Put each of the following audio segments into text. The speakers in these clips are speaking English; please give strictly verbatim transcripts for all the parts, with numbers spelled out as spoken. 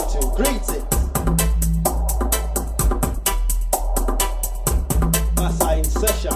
One, two, greetings. Massa in session.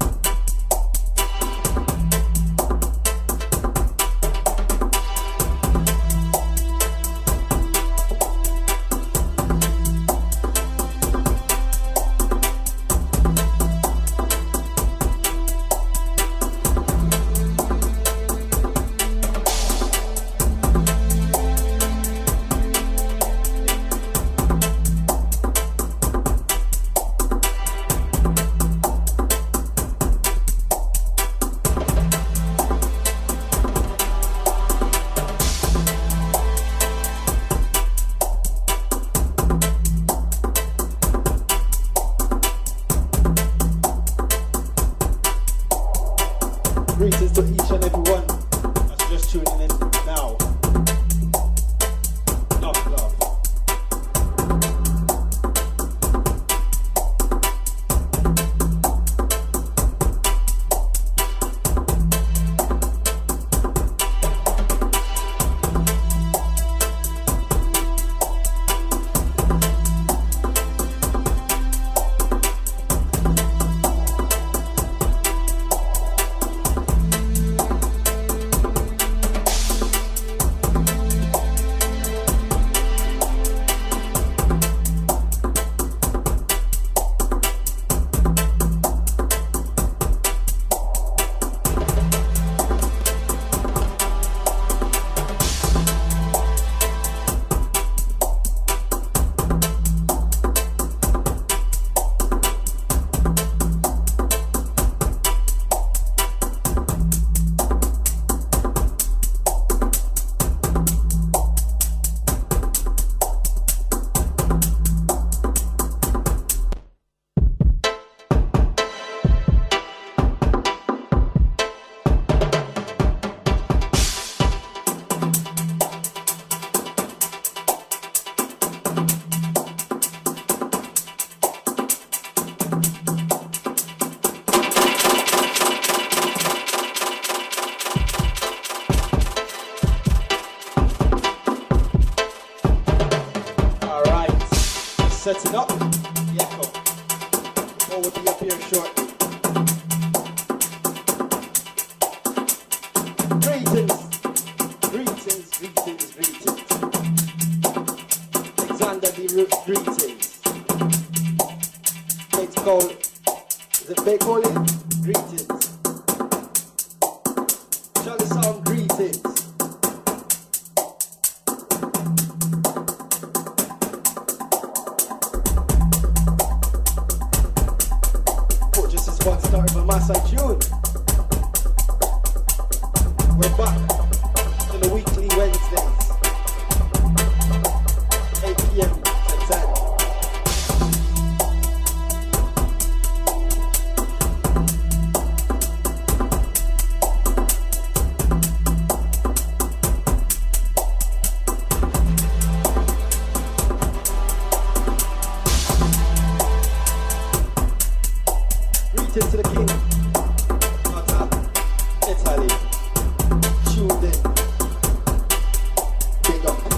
Greetings to each and every one that's just tuning in now. Love, love. Setting up, Yeko. Paul will be up here shortly. Greetings, greetings, greetings, greetings. Alexander the Root, greetings. It's called, is it they call it? Greetings. Charlie Sound, greetings. One start from my side tune. We're back to the weekly Wednesdays, eight p m to ten. To the king, Mata, Italy, tuned in, big up.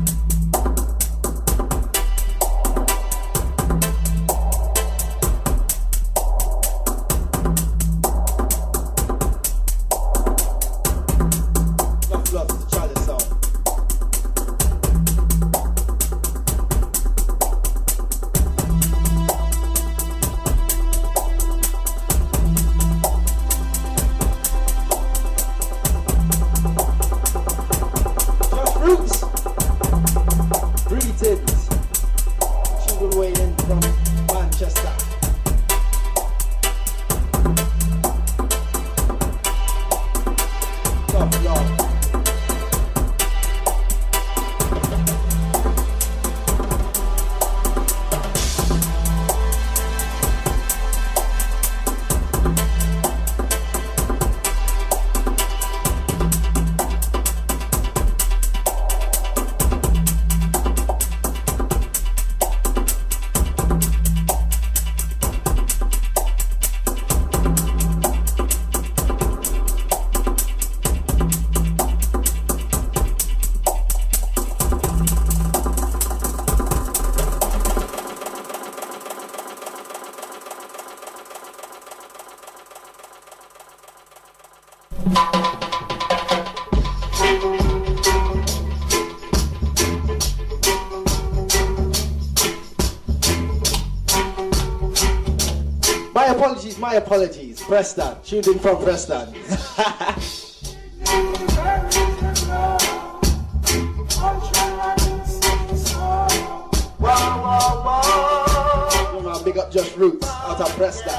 Enough love to Charlie Sound. My apologies, my apologies. Preston, tuned in from Preston. Wow, wow, wow. You know, big up Just Roots out of Preston.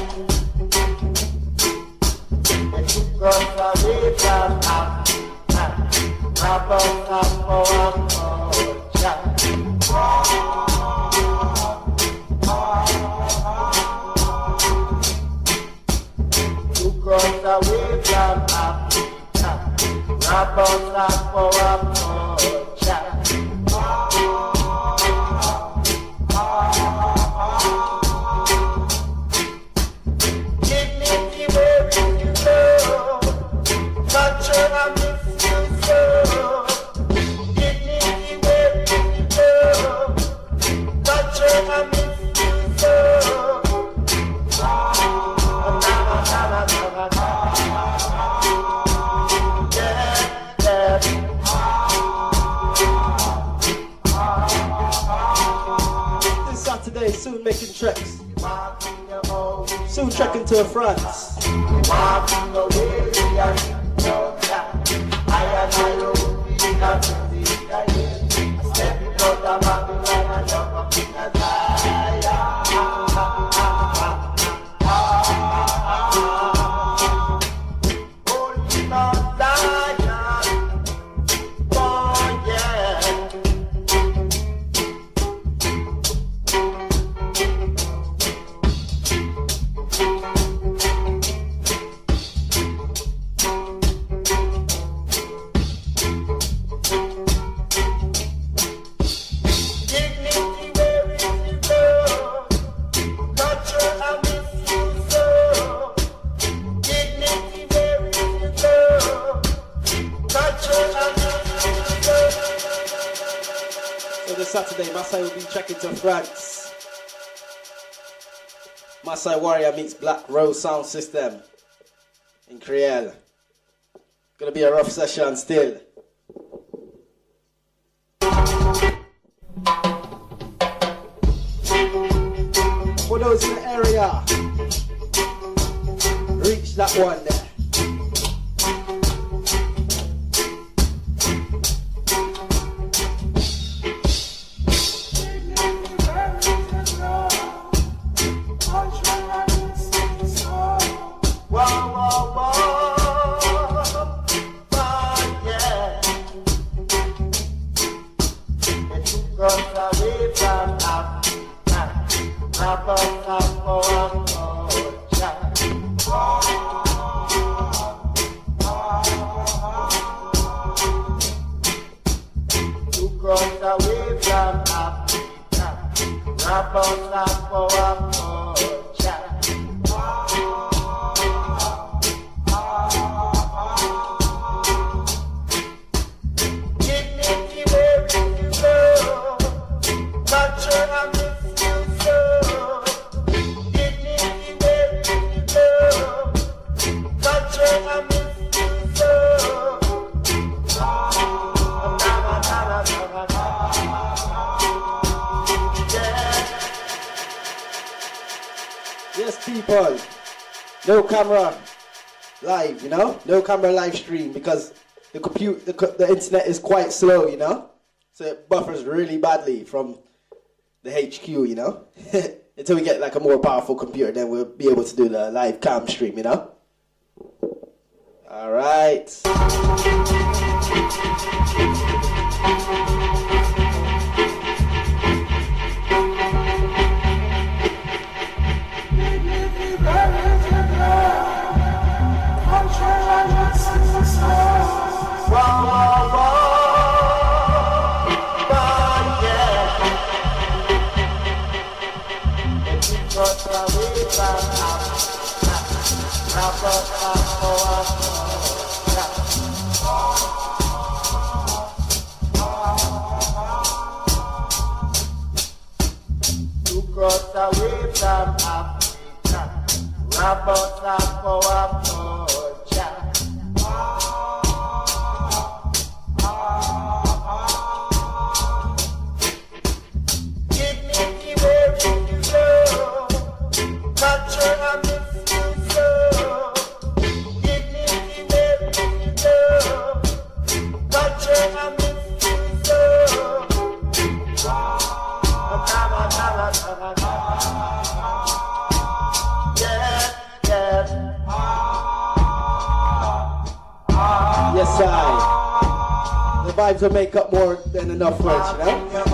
Away from Africa, wrap us up for a culture. Dignity where you go, culture and miss you so. Dignity where you go, culture and miss you so. Saturday, soon making treks. Soon trekking to France. Saturday, Masai will be trekking to France. Masai Warrior meets Black Rose Sound System in Creole. Gonna be a rough session still. For those in the area, reach that one there. No camera live, you know? No camera live stream because the compute, the, the internet is quite slow, you know? So it buffers really badly from the H Q, you know? Until we get like a more powerful computer, then we'll be able to do the live cam stream, you know? All right. Away from Africa, wrap us up for a culture. vibes will make up more than enough words, you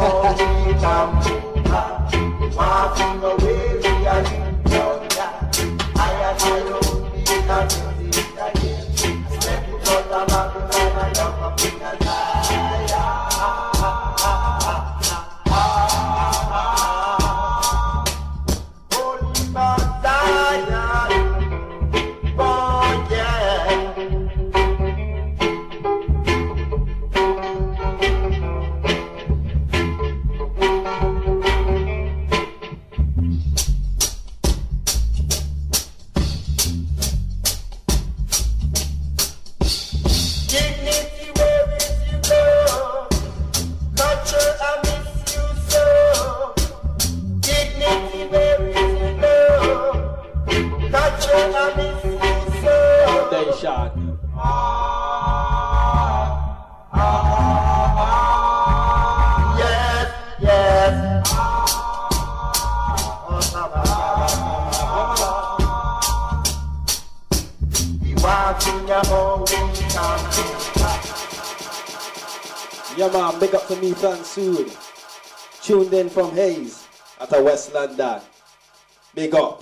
Yeah man, big up to me fan soon. Tuned in from Hayes at the West London. Big up.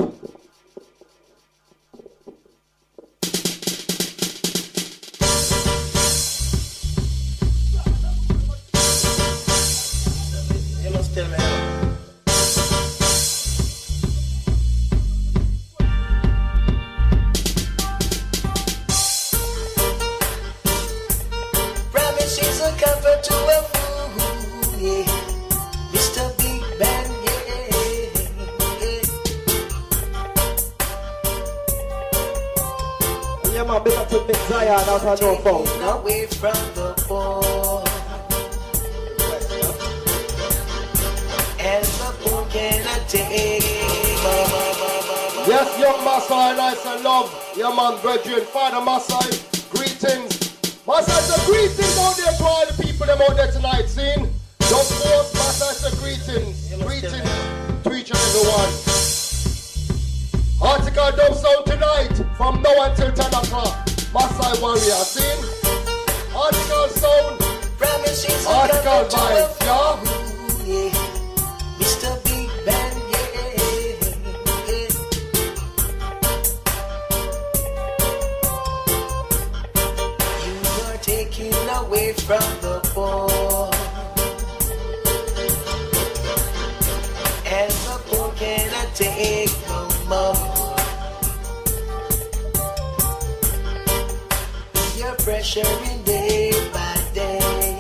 You must tell me hello. Promises are comfort to a fool, yeah. Mister Big Bang, yeah, yeah. Yeah man, big up to Big Zion out of Norfolk, you know? Away from the ball. And the poor cannot take. Yes, young Masai, nice and love. Yeah man, brethren, Father Masai, greetings. Masai said greetings out there to all the people them out there tonight, seen? Just force, Masai said greetings. Greetings to each and every one. Article dub sound tonight from now until ten o'clock. Masai Warrior, seen? Article sound. Promises Article vibes, yeah? yeah. Mister Big Bang, yeah. You are taking away from the poor. And the poor cannot take no more. You're pressuring day by day.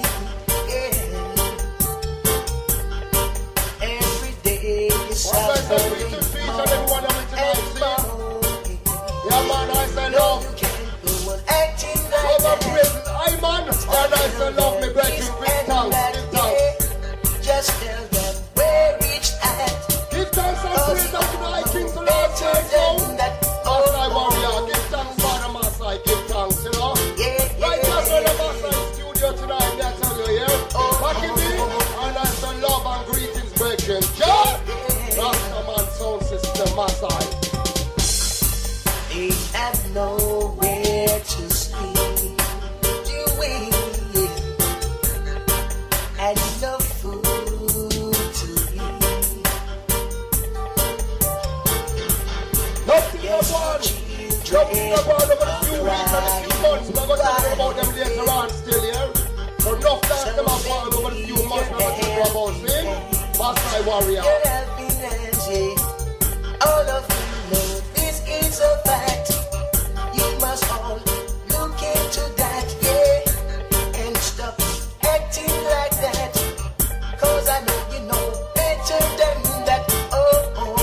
Every day is Masai said greetings to each and every one of them tonight, see? Yeah man, nice and love. Love and praises, I man. Yeah, nice and love me, brethren. Give thanks, give thanks. Just tell them where it's at. Give thanks and praise unto thy King, so Lord, say so. Masai Warrior, give thanks, Father Masai, give thanks, you know. Right now, so the Masai studio tonight, I tell you, yeah. Back in me, and nice and love and greetings, brethren. John, Rastaman sound system, Masai. They have nowhere to sleep. Doing and no food to eat. Nothing upon, nothing upon over the few weeks and a few months. We're going to talk about them later on still, yeah. So enough that them upon over the few months we're going to talk about, see? Masai Warrior. Your happiness, yeah. All of you know this is a fact. You must all look into that, yeah. And stop acting like that. Cause I know you know better than that. Oh, oh.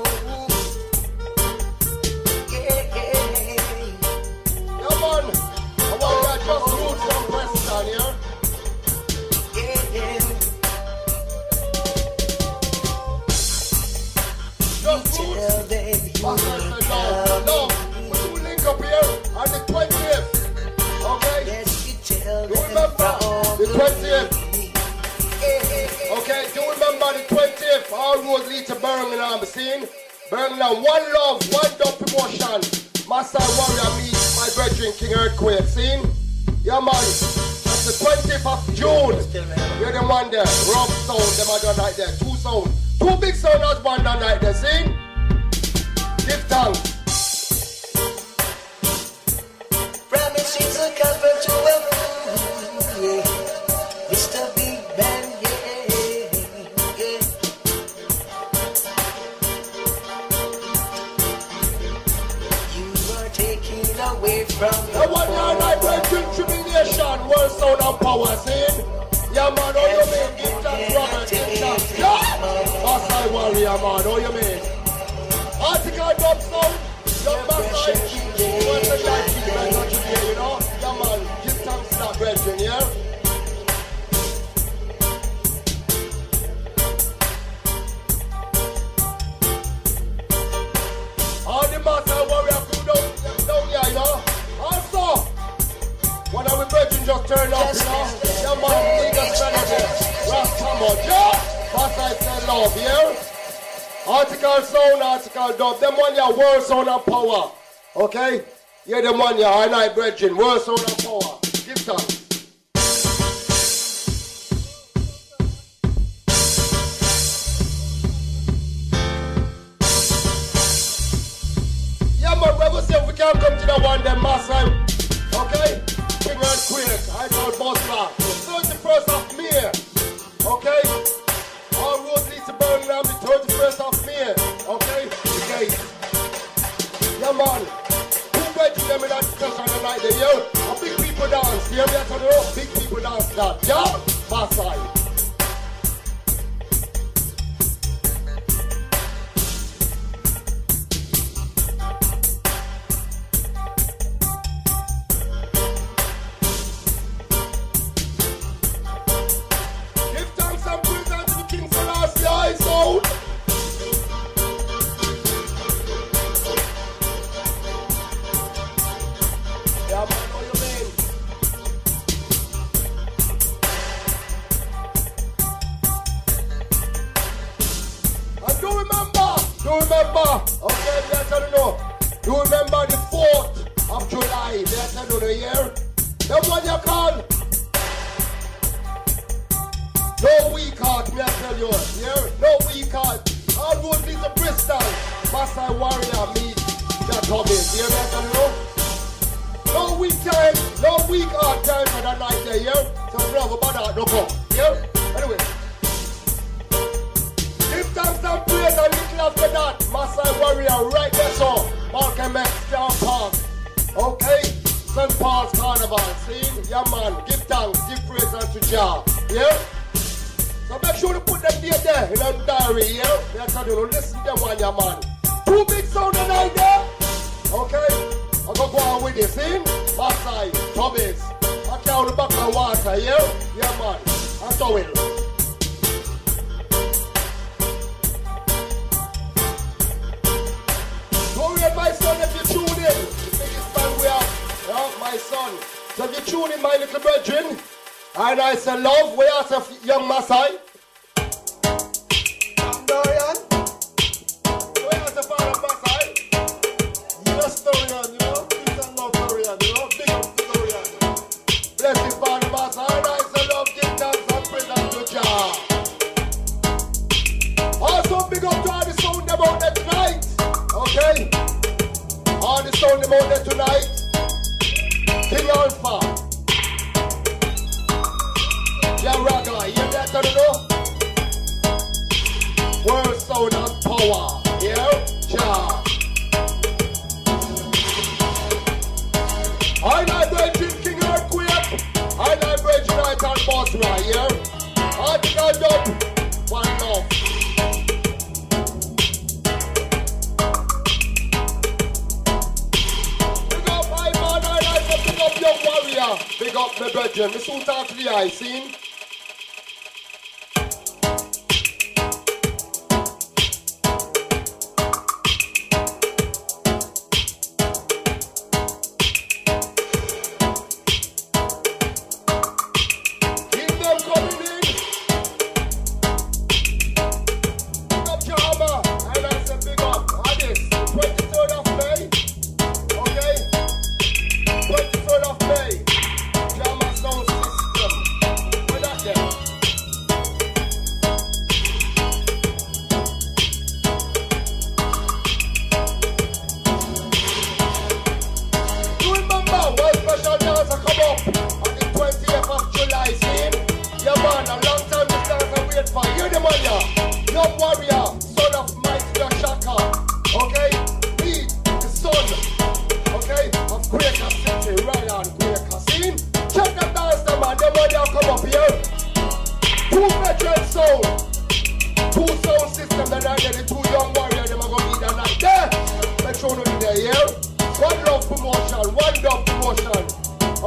Yeah, yeah. Yeah, man. I want to just root from Preston, yeah? Yeah, yeah. Just Tell roots. them you Masai said, no, love no. me. We do link up here on the twentieth. Okay? Yes, you tell You them remember from the twentieth? Yeah, yeah, yeah. Okay, do you remember the twentieth? All roads lead to Birmingham, scene? Birmingham, one love, one dub promotion. Masai Warrior meets my brethren King Earthquake, scene? Yeah man, that's the twentieth of June. You're the one there. Rock sound, them are done right there. Two sound. Two big sound as one done right there. See? Give thanks. Promises are covered to a fool, yeah. Mister Big Band, yeah, yeah. You are taking away from the The one year night where tribulation, world sound and power, see? Yeah, man, how you mean? Give thanks, Robert, give thanks. Yeah! Maasai warrior, man, how you mean? Article dub sound, your Maasai, what's the guy keep right on today, you know? Yeah, man, give thanks to that brethren, yeah? All the Maasai warrior crew down, down here, you know? Also, one of the brethren just turned up, you know? Yeah, man, niggas spend it. Rastamon, yeah? Maasai say love, yeah? Article sound, article dub. Them one ya world sound and power. Okay? Yeah, them one ya I night brethren. World sound and power. Give thanks. Yeah, man, we will see if we can come to the one them Maasai. Okay? King and Queen. I call Boss Rock. thirty-first of May. Okay? All roads lead to Birmingham the thirty-first of May. Okay? Okay. Yeah, man. Who went to them in that discussion tonight there, yo? A big people dance. Hear me? I tell you, big people dance that. Yeah? Maasai. Give thanks and praise unto the King Selassie, I sound. Yeah, man, how you mean? And do remember, do remember, okay, me I tell you now, do remember the fourth of July, me I tell you the year, the one you call no weak heart, me I tell you, yeah, no weak heart. All roads lead to Bristol, Maasai warrior meet that Thomas, yeah, me I tell you. No weak time, no weak hard time for that night there, yeah? So brother, about that, no go, yeah? Anyway. Give thanks and praise and little after that, Maasai warrior right there, so Malcolm X, Town Park, okay? Saint Paul's Carnival, see? Yeah, man, give thanks, give praise unto Jah, yeah? So make sure to put them there, there in them diary, yeah? They tell you, listen to them one, yeah, man. Two big sound tonight there, okay? I'm gonna go on with this, see? Maasai, Thomas. I carry the back of the water, yeah? Yeah, man. That's how it. Don't worry, my son, if you tune in. The biggest band we have, yeah, my son. So if you tune in, my little brethren, and I say love, we are some young Maasai. Dorian. We are the father of Maasai. Yes, Dorian, you know. Peace and love, Dorian, you know. Big up to Dorian. Blessed father Maasai, and I say love, give thanks and praise unto Jah. Also big up to all the sound them out there tonight. Okay? All the sound them out there tonight. King Alpha. Yeah, Raga, you get to know? World sound and power. Yeah? Jah. I like Virgin King Earthquake. I like Virgin Night and Boss right here. Article dub. One love. Big up my man. I like to big up young warrior. Big up my brethren. We soon talk to the eye, seen? twenty-third of May, Jama Sound System.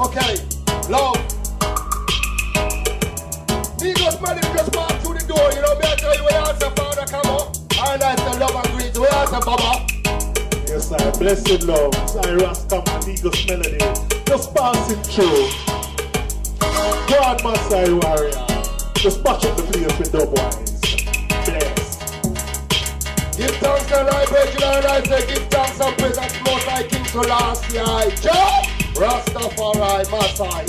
Okay, love. Migos man, if you just walk through the door, you know, me I tell you, we answer Father, come on. And I say love and greet, we answer Baba. Yes, I blessed love. I Rasta Migos melody. Just passing through. God, Masai warrior. Just patch up the place with dubwise. Bless. Give thanks and I break it and I say give thanks and praise and most I King Selassie I Jah Rastafari Masai.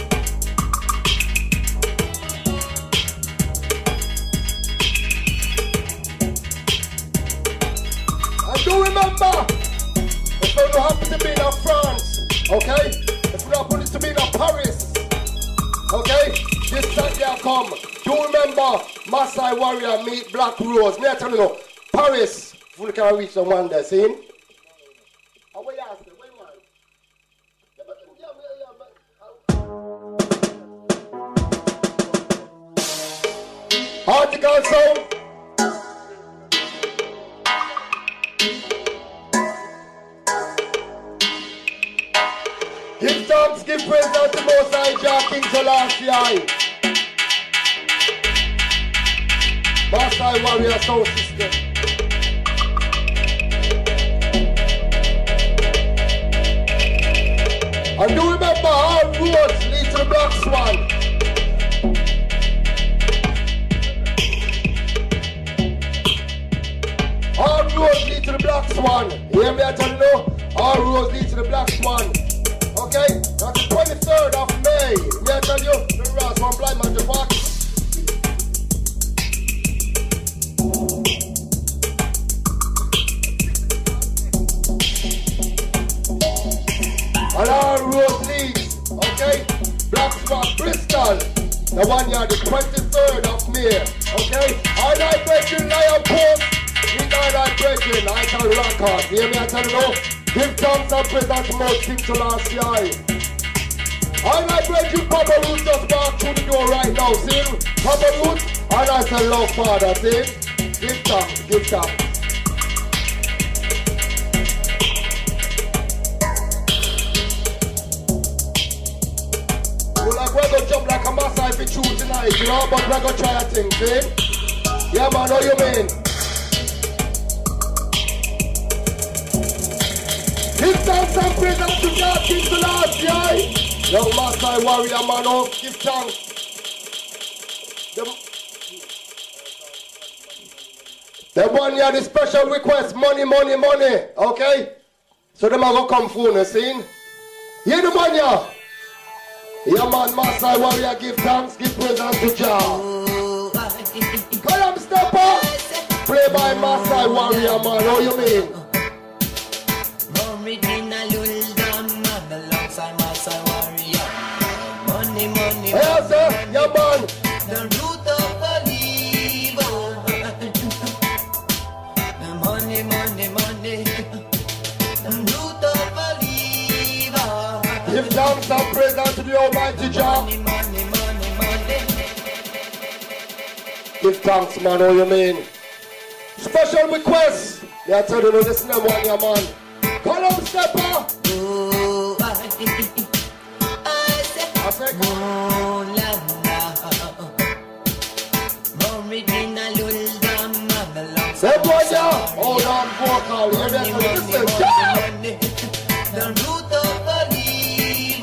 And do remember, if you don't happen to be in France, okay? If you don't happen to be in Paris, okay? This Sunday come. Do remember, Masai Warrior meet Black Rose. Me I tell you, Paris, if we can reach the one there, see? Oh, where you ask them? Where you want? Yeah, but, yeah, yeah, but, Article sound. Give thanks, give praise unto the Most High Jah, King Selassie. Masai Warrior sound system. And do remember, all roads lead to the Black Swan. All roads lead to the Black Swan. You hear me? I tell you now, all roads lead to the Black Swan. Okay? That's the twenty-third of May. Me I tell you, the Ras one blind man to park. And all roads leads, okay? Black Swan, Bristol, the one year, the twenty-third of May, okay? I like breaking Lion Post, in I like breaking, I can rock on. Hear me, I tell you now, give thanks and praise unto Most King Selassie. I like breaking Papa Root just walk through the door right now, see? Papa Root, and I say love Father, see? Give thanks, give thanks. Like we're gonna jump like a Masai if we choose tonight, you know, but we're gonna try a thing, see? Yeah man, how you mean? Give thanks and praise unto God, King Selassie, aye? Young Masai warrior man, oh, give thanks. The one here, the special request, money, money, money, okay? So them are gonna come for you, see? Hear the man here? Yeah man, Masai warrior, give thanks, give praise unto Jah. Come on, stepper. Play by Masai warrior, man. How you mean? Money, money, Yes, sir. Yeah man. the root of olive. The money, money, money, the root of olive. Give thanks and praise unto the Almighty Jah. Money, money, money, money. Give thanks, man. How you mean? Special request. Yeah, tell you, listen to one, yeah, man. Call up, stepper. Oh, I, I said, I say, oh, la, la. Original old damn man, long say, boy, yeah. Hold on, vocal. Hear that? Listen, yeah. the root of olive.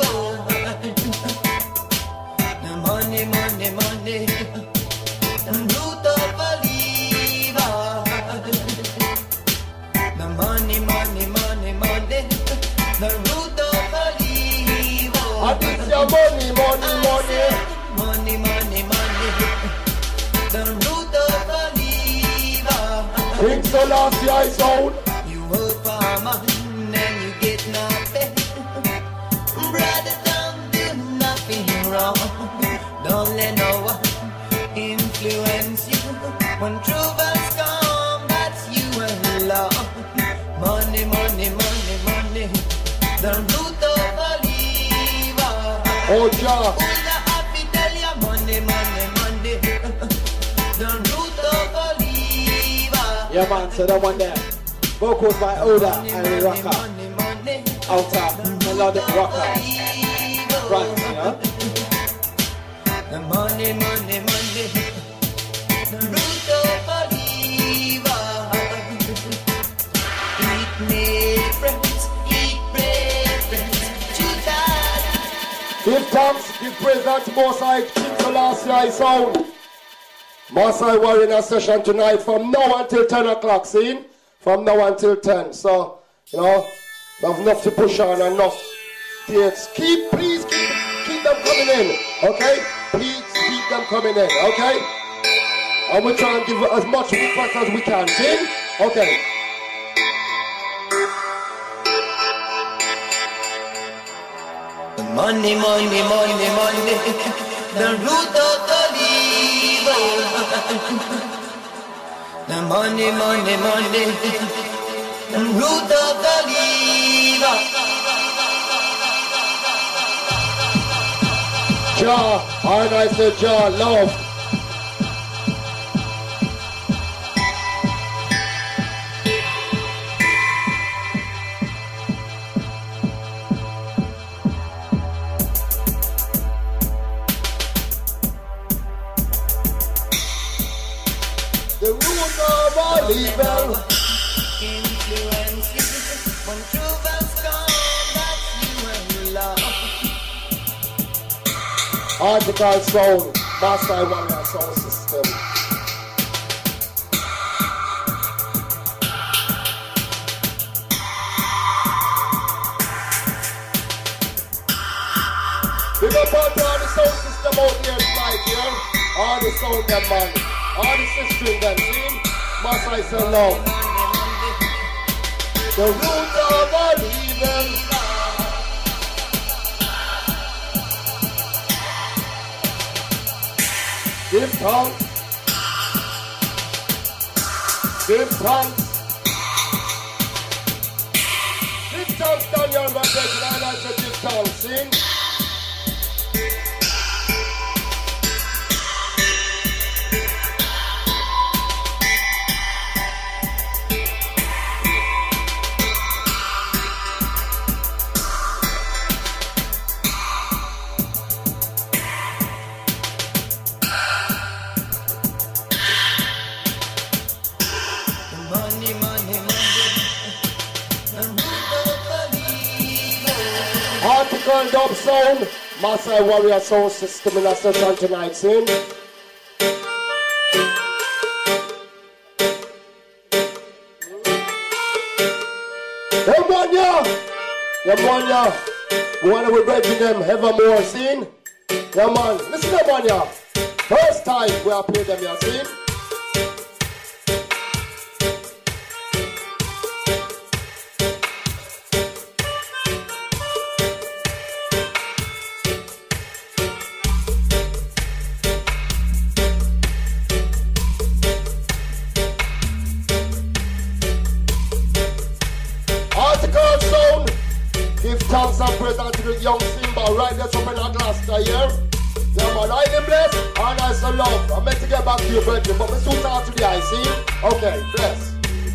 The money, money, money. The root of olive. The money, money, money, money. The root of olive. And it's your money, money, money. Money, money, money. The root of olive. King Selassie, I sound. You work for a man and you get nothing. Brother, don't do nothing wrong. Don't let no one influence you. When troubles come, that's you alone. Money, money, money, money. The root of olive. Oh, Jah. Ola happy tell ya money, money, money. The root of olive. Yeah man, so that one there. Vocals by Oda and Rocker. Money, money, Outer melodic rocker. fans, you know? The money, money, money, the root of believer. Eat me friends, eat bread, friends, to that. Give thanks, give praise unto Most High, King Selassie I sound. Most High Warrior in a session tonight from now until ten o'clock, see? From now until ten. So, you know, we have enough to push on, enough dates. Keep, please keep, keep them coming in, okay? Please keep them coming in, okay? And we'll try and give as much request as we can, see? Okay. Money, money, money, money, the root of the evil. The money, money, money, the root of the evil. Jah, and I said Jah, love. The root of all evil. Influences from truth and storm, that's you and love. Article sound, Master Warrior sound system. Big up out to all the sound system out here tonight, here. All the sound them man. All the system them, see? Master is so love. The root of all evil. Give thanks. Give thanks. Give thanks, Daniel, my brethren. I like to give thanks, see? Money, money, money, the root of the evil. Article dub sound, Master Warrior sound system in a session tonight, see? Them one ya! Them one ya! We want to be breaking them evermore, see? Yeah man, listen to them one ya! First time we are playing them, you see? Article sound, give thanks and praise unto the young Simba right there up in a Glasgow here. Yeah man, I am blessed and I so love. I'm meant to get back to you, brethren, but we soon talk to the eye, see? Okay, bless.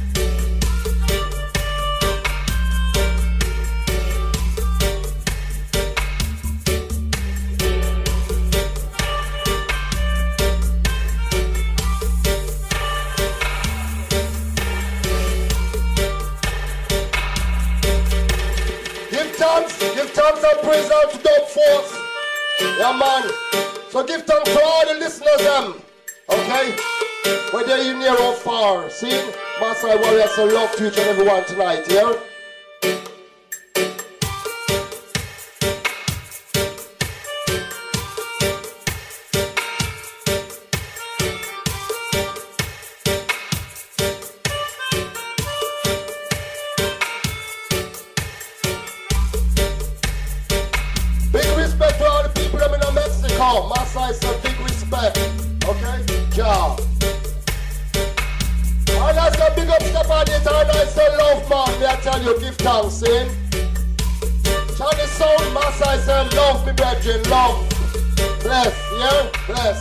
Give thanks, give thanks and praise out to Dub Force. Yeah man. So give thanks to all the listeners them. Okay? Whether you're near or far. See? Master Warrior so love to each and everyone tonight, yeah? Big respect to all the people them in Mexico. Master is a big respect. Okay? Ja. And I say big up step on it, and I say love man. Me I tell you, give thanks, see? Charlie Sound, Master I say love me brethren, love. Bless, yeah? Bless.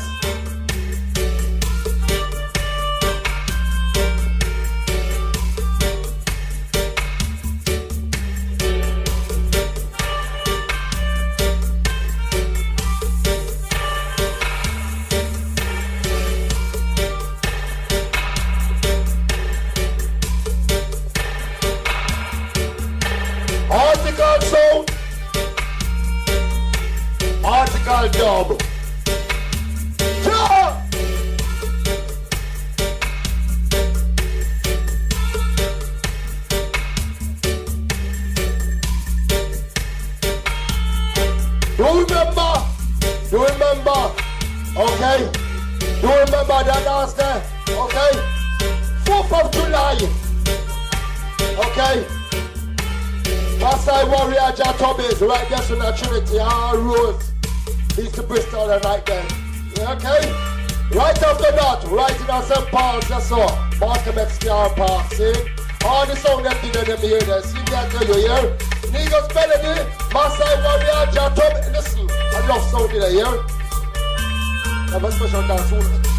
Crystal Dub. Ja! You remember? You remember? Okay? You remember that dance there? Okay? fourth of July. Okay? Masai Warrior Jatobies, right there in the Trinity, all roads. East to Bristol and right there. Okay? Right after that, right in our Saint Paul's, that's all. Markham X T R Park, see? All the sound them did them here there. See me I tell you here? Niggas Melody, Masai Warrior Jatobies. Listen, I love sound in here. Have a special dance.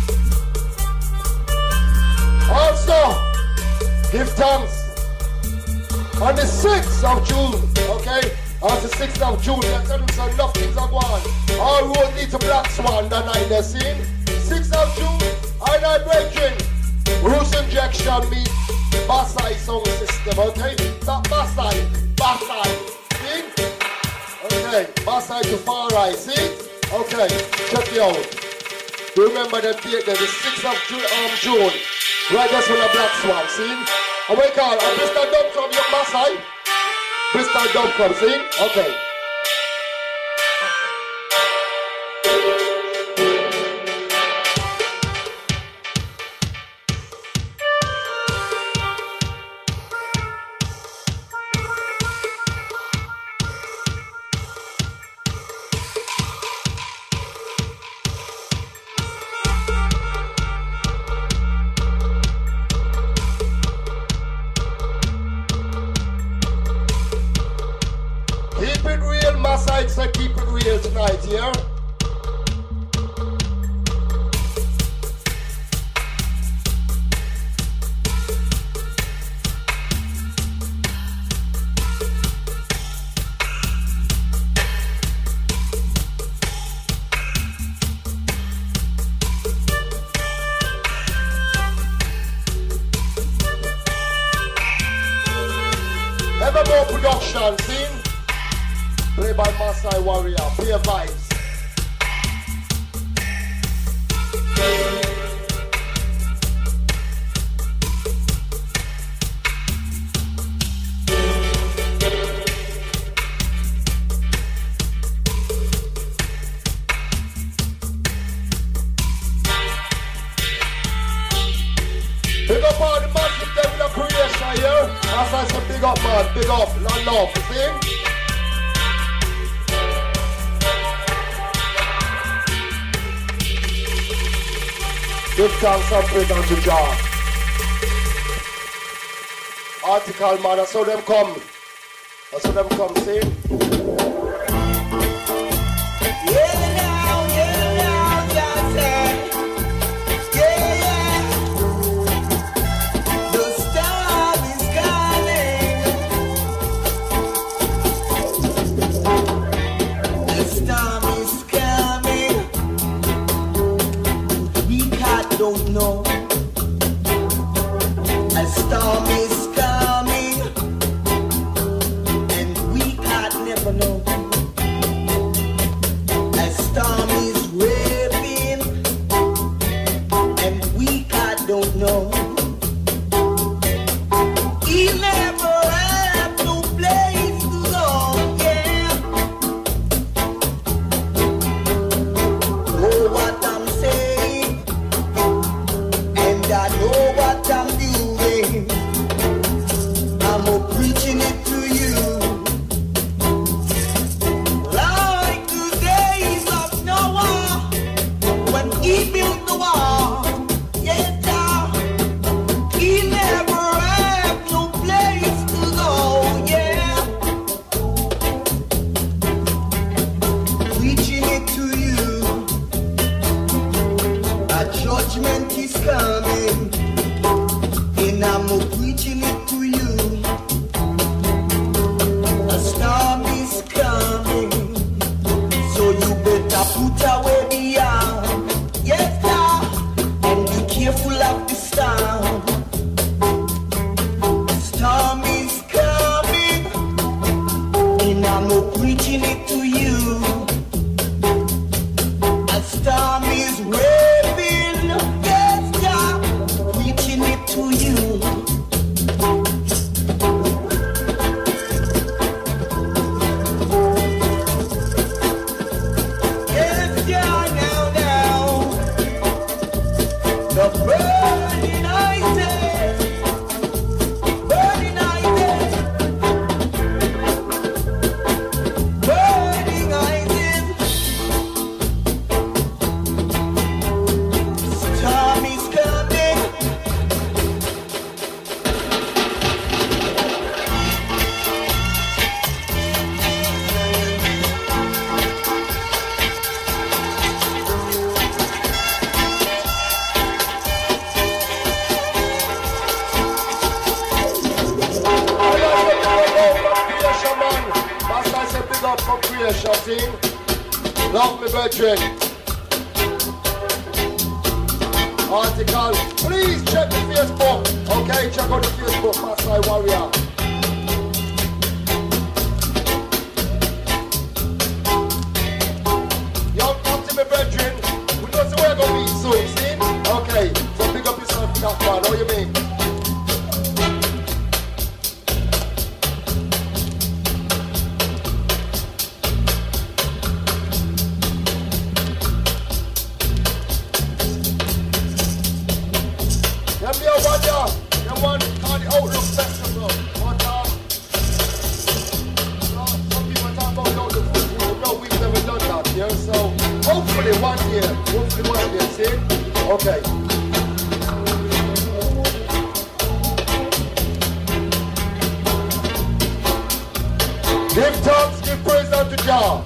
Also, give thanks. On the sixth of June, okay? On the sixth of June, let's tell you some enough things are going. All roads lead to Black Swan, the night they're seen. sixth of June, I night breaking. Bruce Injection meet Basai sound system, okay? Not Basai, Basai. See? Okay, Basai to far right, see? Okay, check it out. Remember the date there, the sixth of June, um, June. Right there from the Black Swan, see? And we call a Bristol Dub Club, your Masai. Bristol Dub Club, see? Okay. So keep it real tonight, yeah? Evermore production, see? Play by Masai Warrior, pure vibes. Big up all the massive devil of creation here. As I said, big up man, big up, love, love, you see? Give thanks and praise unto Jah. Article man, that's how them come. That's how them come, see? Yeah, now, yeah, now, Johnson. Yeah, yeah. The storm is coming. The storm is coming. We can't don't know. A storm is coming, and we can't never know. A storm is raging, and we can't don't know. He never have no place to go, yeah. Know what I'm saying, and I know what I'm doing. I'm preaching it to you. Like the days of Noah, when he built the wall. Yes, sir. He never had no place to go, yeah. Preaching it to you. A judgment is coming, and I'm preaching it to you. A storm is coming, so you better put away the arm. Yes, sir, and be careful of the storm. Storm is coming, and I'm preaching it to you. out from creation team. Love me, brethren. Article, please check the Facebook. Okay, check out the Facebook, Masai Warrior. Young ultimate brethren, we know so we're gonna meet soon, see? Okay, so pick up yourself in that one, how you mean? Okay. Give thanks, give praise unto Jah.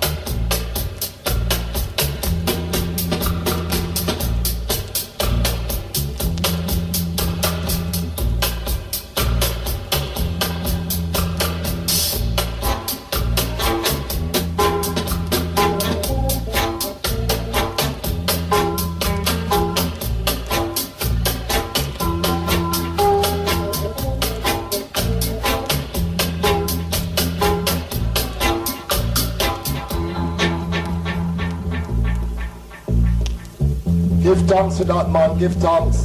Give thanks to that man, give thanks.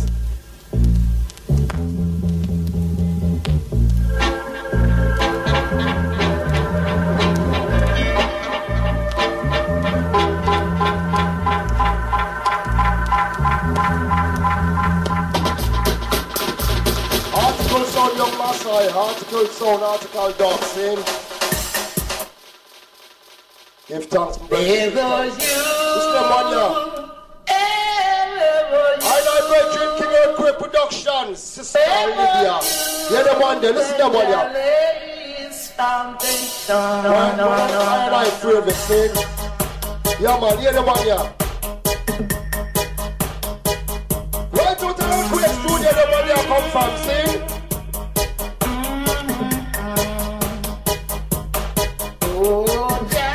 Article sound, young Masai, article sound, article dog, see? Give thanks, my brother. There was you. This the man, yeah. Productions, Sister Olivia. You're the one there, listen to the one there. No, no, no, I like favorite thing. Yeah, man, you're the one there. Right out of the great studio, the one there come from, see? Oh, yeah.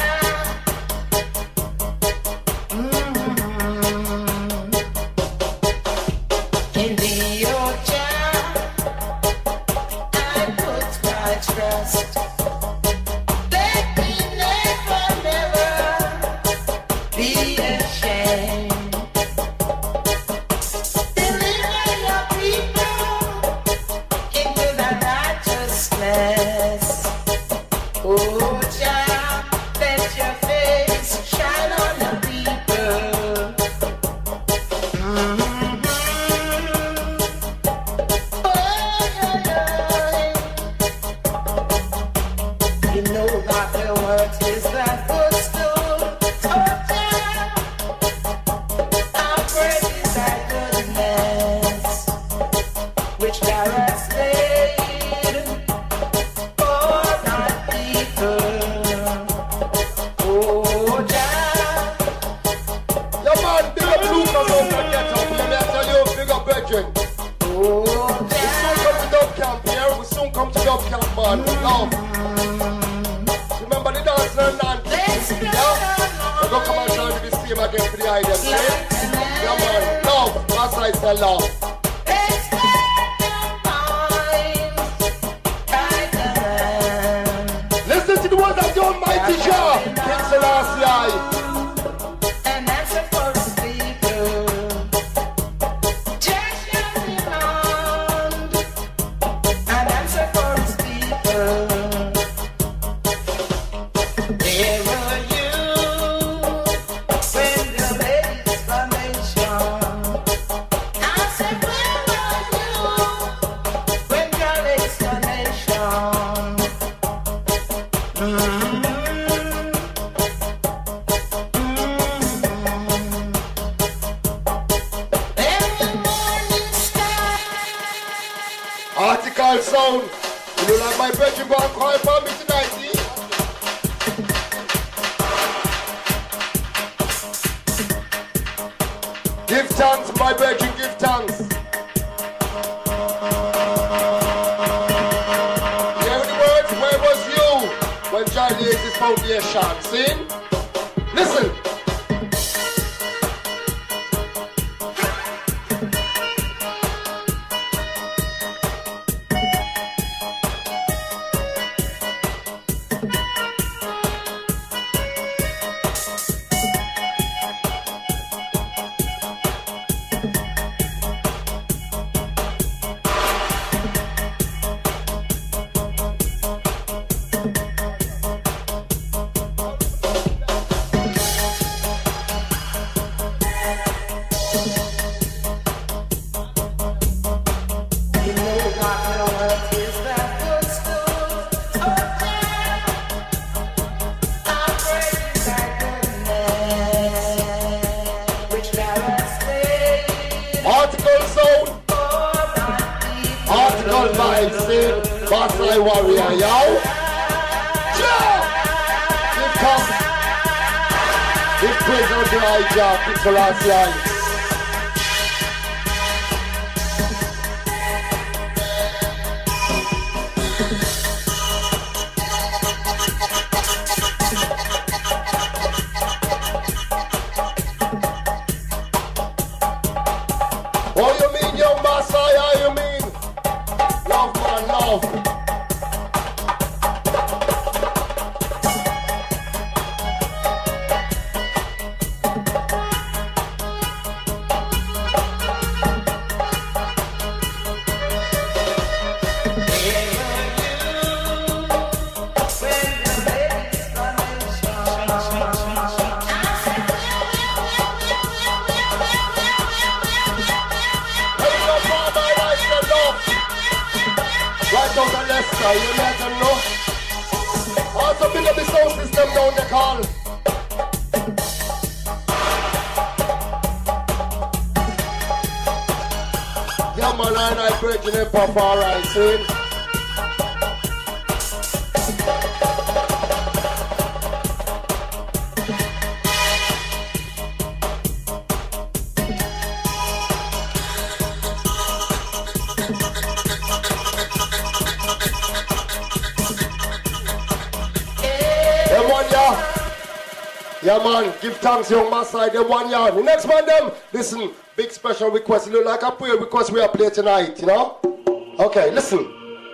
foundation, see? Listen. Masai warrior, yo. Joe! Give come. Give praise unto our Jah, people last life. Oh, you mean yo Masai, you mean? Love man, love. Right out of Leicester, you let them know. Also big up the sound system down the call. Yeah man, I ain't breaking it pop alright, see? Yeah man, give thanks young Masai, the one yard. The next man them, listen, big special request. It look like a prayer request we are playing tonight, you know? Okay, listen.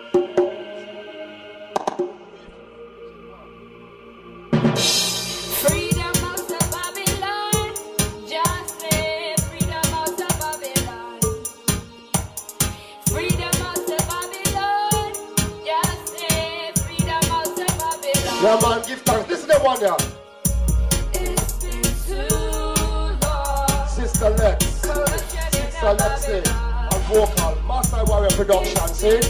Freedom of the Babylon, just say freedom of the Babylon. Freedom of the Babylon, just say freedom of the Babylon. Yeah man, give thanks. Listen to the one yard. Sister Lex, Sister Lexi, and vocal, Masai Warrior Production, see?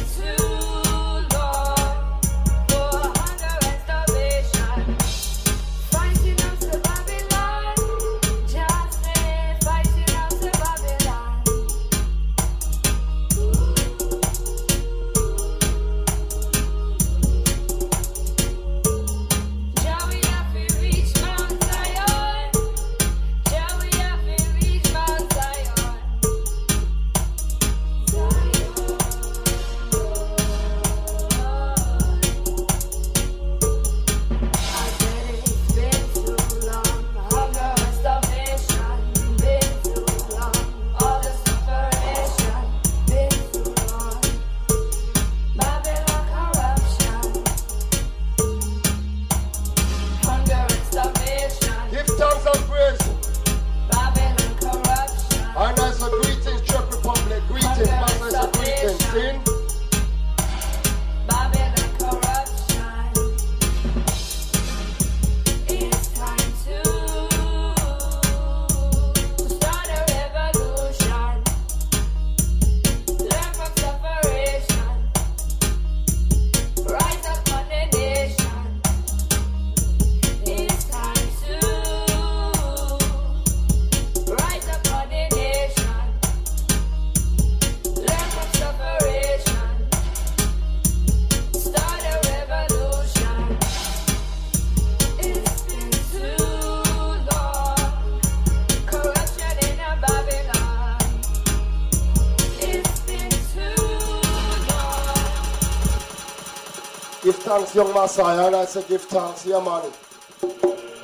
Give thanks, young Messiah, and I say give thanks, yeah, man.